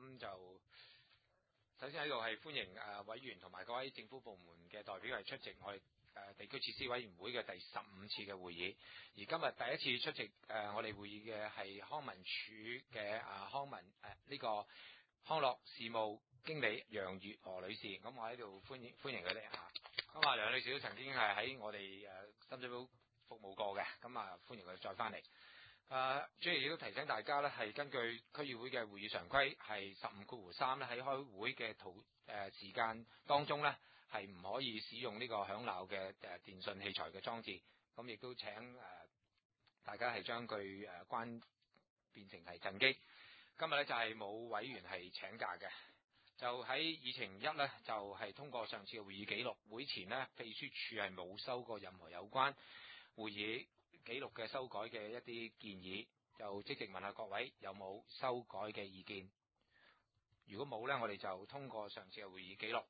咁就首先喺度係歡迎委員同埋各位政府部門嘅代表係出席我哋地區設施委員會嘅第15次嘅會議。而今日第一次出席我哋會議嘅係康文署嘅呢個康樂事務經理楊月娥女士。咁我喺度歡迎佢哋嚇。咁梁女士都曾經係喺我哋深水埗服務過嘅，咁歡迎佢再翻嚟。主席亦都提醒大家咧，係根據區議會嘅會議常規，係15.3咧喺開會嘅時間當中咧，係唔可以使用呢個響鬧嘅電訊器材嘅裝置。咁亦都請大家係將佢關變成係陣機。今日咧就係冇委員係請假嘅，就喺議程1咧就係通過上次嘅會議記錄。會前呢，秘書處係冇收過任何有關會議記錄嘅修改嘅一啲建議，就即席問下各位有冇修改嘅意見。如果冇呢，我哋就通過上次嘅會議記錄。